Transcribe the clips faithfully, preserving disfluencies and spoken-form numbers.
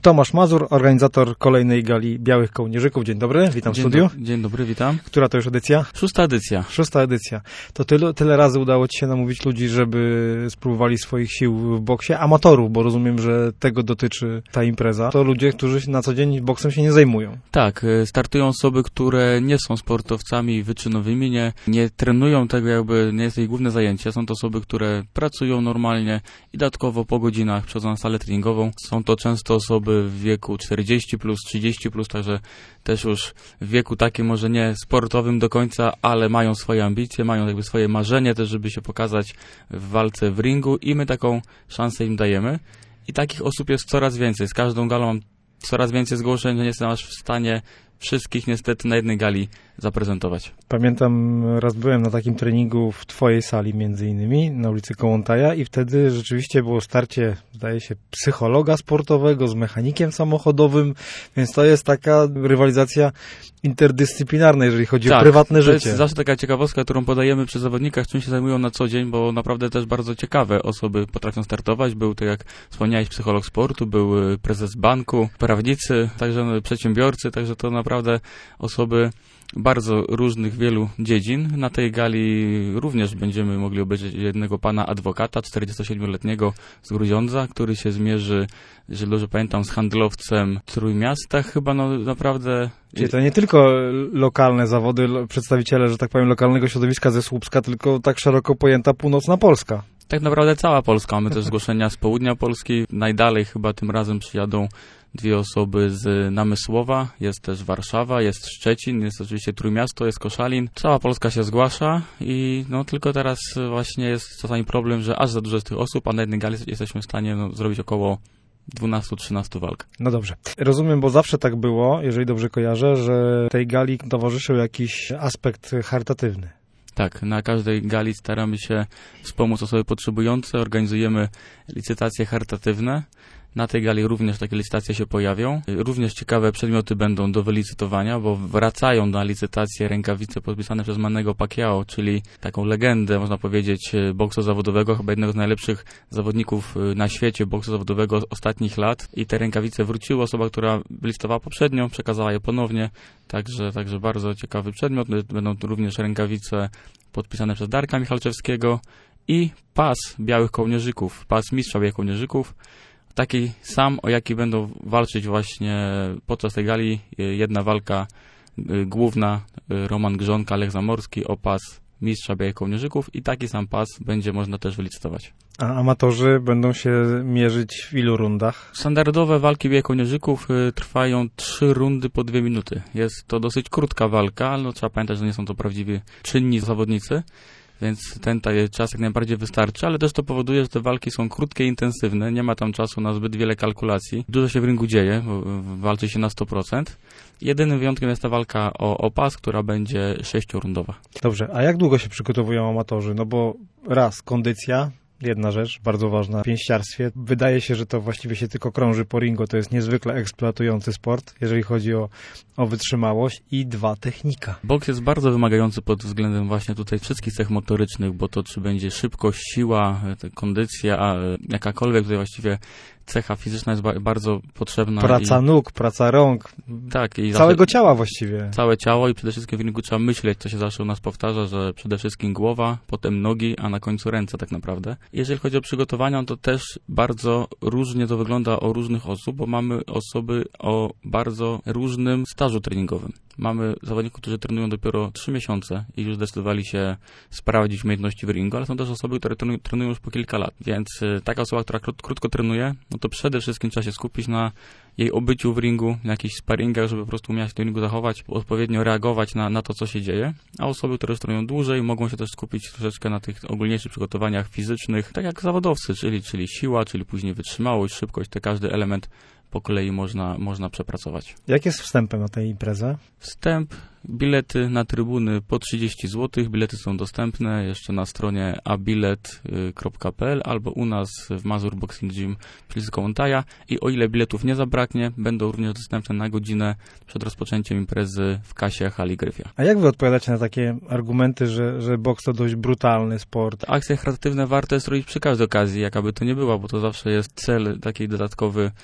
Tomasz Mazur, organizator kolejnej gali Białych Kołnierzyków. Dzień dobry, witam w Dzień studiu. Do, dzień dobry, witam. Która to już edycja? Szósta edycja. Szósta edycja. To tyle, tyle razy udało ci się namówić ludzi, żeby spróbowali swoich sił w boksie. Amatorów, bo rozumiem, że tego dotyczy ta impreza. To ludzie, którzy na co dzień boksem się nie zajmują. Tak, startują osoby, które nie są sportowcami wyczynowymi, nie, nie trenują tego, jakby nie jest ich główne zajęcie. Są to osoby, które pracują normalnie i dodatkowo po godzinach przychodzą na salę treningową. Są to często osoby w wieku czterdzieści plus, trzydzieści plus, także też już w wieku takim może nie sportowym do końca, ale mają swoje ambicje, mają jakby swoje marzenie też, żeby się pokazać w walce w ringu i my taką szansę im dajemy. I takich osób jest coraz więcej. Z każdą galą mam coraz więcej zgłoszeń, że nie jestem aż w stanie wszystkich niestety na jednej gali zaprezentować. Pamiętam, raz byłem na takim treningu w twojej sali między innymi, na ulicy Kołłątaja i wtedy rzeczywiście było starcie, zdaje się, psychologa sportowego z mechanikiem samochodowym, więc to jest taka rywalizacja interdyscyplinarna, jeżeli chodzi tak, o prywatne to życie. To jest zawsze taka ciekawostka, którą podajemy przy zawodnikach, czym się zajmują na co dzień, bo naprawdę też bardzo ciekawe osoby potrafią startować. Był to, jak wspomniałeś, psycholog sportu, był prezes banku, prawnicy, także przedsiębiorcy, także to naprawdę osoby bardzo różnych, wielu dziedzin. Na tej gali również będziemy mogli obejrzeć jednego pana adwokata, czterdziestosiedmioletniego z Grudziądza, który się zmierzy, jeżeli dobrze pamiętam, z handlowcem Trójmiasta. Chyba no naprawdę... Czyli to nie tylko lokalne zawody, przedstawiciele, że tak powiem, lokalnego środowiska ze Słupska, tylko tak szeroko pojęta północna Polska. Tak naprawdę cała Polska. Mamy też zgłoszenia z południa Polski. Najdalej chyba tym razem przyjadą dwie osoby z Namysłowa, jest też Warszawa, jest Szczecin, jest oczywiście Trójmiasto, jest Koszalin. Cała Polska się zgłasza i no tylko teraz właśnie jest czasami problem, że aż za dużo jest tych osób, a na jednej gali jesteśmy w stanie no, zrobić około dwanaście trzynaście walk. No dobrze. Rozumiem, bo zawsze tak było, jeżeli dobrze kojarzę, że tej gali towarzyszył jakiś aspekt charytatywny. Tak, na każdej gali staramy się wspomóc osoby potrzebujące, organizujemy licytacje charytatywne. Na tej gali również takie licytacje się pojawią. Również ciekawe przedmioty będą do wylicytowania, bo wracają na licytację rękawice podpisane przez Mannego Pacquiao, czyli taką legendę, można powiedzieć, boksu zawodowego, chyba jednego z najlepszych zawodników na świecie boksu zawodowego ostatnich lat. I te rękawice wróciły. Osoba, która wylicytowała poprzednio, przekazała je ponownie. Także, także bardzo ciekawy przedmiot. Będą tu również rękawice podpisane przez Darka Michalczewskiego i pas Białych Kołnierzyków, pas mistrza Białych Kołnierzyków. Taki sam, o jaki będą walczyć właśnie podczas tej gali. Jedna walka główna, Roman Grzonka, Lech Zamorski o pas mistrza Białych Kołnierzyków i taki sam pas będzie można też wylicytować. A amatorzy będą się mierzyć w ilu rundach? Standardowe walki Białych Kołnierzyków trwają trzy rundy po dwie minuty. Jest to dosyć krótka walka, ale no, trzeba pamiętać, że nie są to prawdziwi czynni zawodnicy. Więc ten czas jak najbardziej wystarczy, ale też to powoduje, że te walki są krótkie i intensywne, nie ma tam czasu na zbyt wiele kalkulacji. Dużo się w ringu dzieje, walczy się na sto procent. Jedynym wyjątkiem jest ta walka o, o pas, która będzie sześciorundowa. Dobrze, a jak długo się przygotowują amatorzy? No bo raz, kondycja, jedna rzecz bardzo ważna w pięściarstwie. Wydaje się, że to właściwie się tylko krąży po ringu. To jest niezwykle eksploatujący sport, jeżeli chodzi o, o wytrzymałość. I dwa, technika. Boks jest bardzo wymagający pod względem właśnie tutaj wszystkich cech motorycznych, bo to czy będzie szybkość, siła, kondycja, a jakakolwiek tutaj właściwie cecha fizyczna jest ba- bardzo potrzebna. Praca i... nóg, praca rąk, tak, i całego zawsze... ciała właściwie. Całe ciało i przede wszystkim w ringu trzeba myśleć, co się zawsze u nas powtarza, że przede wszystkim głowa, potem nogi, a na końcu ręce tak naprawdę. Jeżeli chodzi o przygotowania, to też bardzo różnie to wygląda u różnych osób, bo mamy osoby o bardzo różnym stażu treningowym. Mamy zawodników, którzy trenują dopiero trzy miesiące i już zdecydowali się sprawdzić umiejętności w ringu, ale są też osoby, które trenują już po kilka lat. Więc taka osoba, która krót, krótko trenuje, no to przede wszystkim trzeba się skupić na jej obyciu w ringu, na jakichś sparingach, żeby po prostu umiała się w tym ringu zachować, odpowiednio reagować na, na to, co się dzieje. A osoby, które już trenują dłużej, mogą się też skupić troszeczkę na tych ogólniejszych przygotowaniach fizycznych, tak jak zawodowcy, czyli, czyli siła, czyli później wytrzymałość, szybkość, te każdy element po kolei można, można przepracować. Jak jest wstępem na tę imprezę? Wstęp, bilety na trybuny po trzydzieści złotych. Bilety są dostępne jeszcze na stronie a bilet kropka p l albo u nas w Mazur Boxing Gym przy Kołłątaja. I o ile biletów nie zabraknie, będą również dostępne na godzinę przed rozpoczęciem imprezy w kasie hali Gryfia. A jak wy odpowiadacie na takie argumenty, że, że boks to dość brutalny sport? Akcje charytatywne warto jest robić przy każdej okazji, jaka by to nie była, bo to zawsze jest cel taki dodatkowy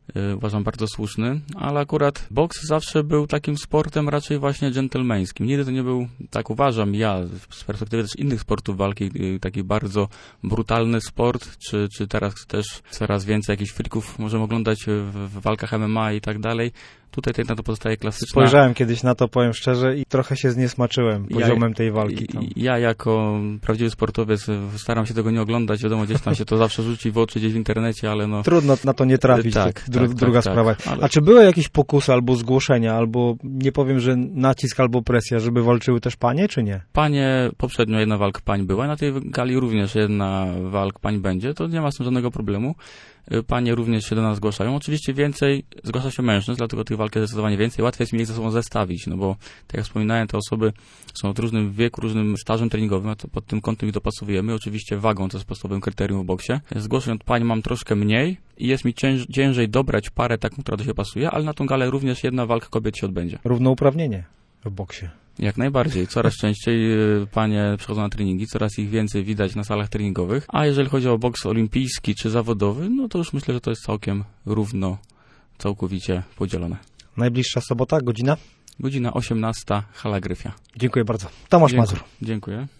yy, uważam bardzo słuszny, ale akurat boks zawsze był takim sportem raczej właśnie dżentelmeńskim. Nigdy to nie był, tak uważam ja, z perspektywy też innych sportów walki, yy, taki bardzo brutalny sport, czy, czy teraz też coraz więcej jakichś frików możemy oglądać w, w walkach M M A i tak dalej. Tutaj na to pozostaje klasyczna... Spojrzałem kiedyś na to, powiem szczerze, i trochę się zniesmaczyłem poziomem ja, tej walki. Tam. Ja jako prawdziwy sportowiec staram się tego nie oglądać, wiadomo, gdzieś tam się to zawsze rzuci w oczy gdzieś w internecie, ale no... Trudno na to nie trafić, tak, dru, tak, druga tak, sprawa. Tak, ale... A czy były jakieś pokusy albo zgłoszenia, albo nie powiem, że nacisk albo presja, żeby walczyły też panie, czy nie? Panie, poprzednio jedna walka pań była, na tej gali również jedna walka pań będzie, to nie ma z tym żadnego problemu. Panie również się do nas zgłaszają. Oczywiście więcej zgłasza się mężczyzn, dlatego tych walk jest zdecydowanie więcej. Łatwiej jest mi ich ze sobą zestawić, no bo tak jak wspominałem, te osoby są od różnym wieku, różnym stażem treningowym, a to pod tym kątem ich dopasowujemy. Oczywiście wagą, to jest podstawowym kryterium w boksie. Zgłoszeń od pań mam troszkę mniej i jest mi cięż, ciężej dobrać parę taką, która do siebie pasuje, ale na tą galę również jedna walka kobiet się odbędzie. Równouprawnienie w boksie. Jak najbardziej. Coraz częściej panie przychodzą na treningi, coraz ich więcej widać na salach treningowych. A jeżeli chodzi o boks olimpijski czy zawodowy, no to już myślę, że to jest całkiem równo, całkowicie podzielone. Najbliższa sobota, godzina? Godzina osiemnasta, hala Gryfia. Dziękuję bardzo. Tomasz Dziękuję. Mazur. Dziękuję.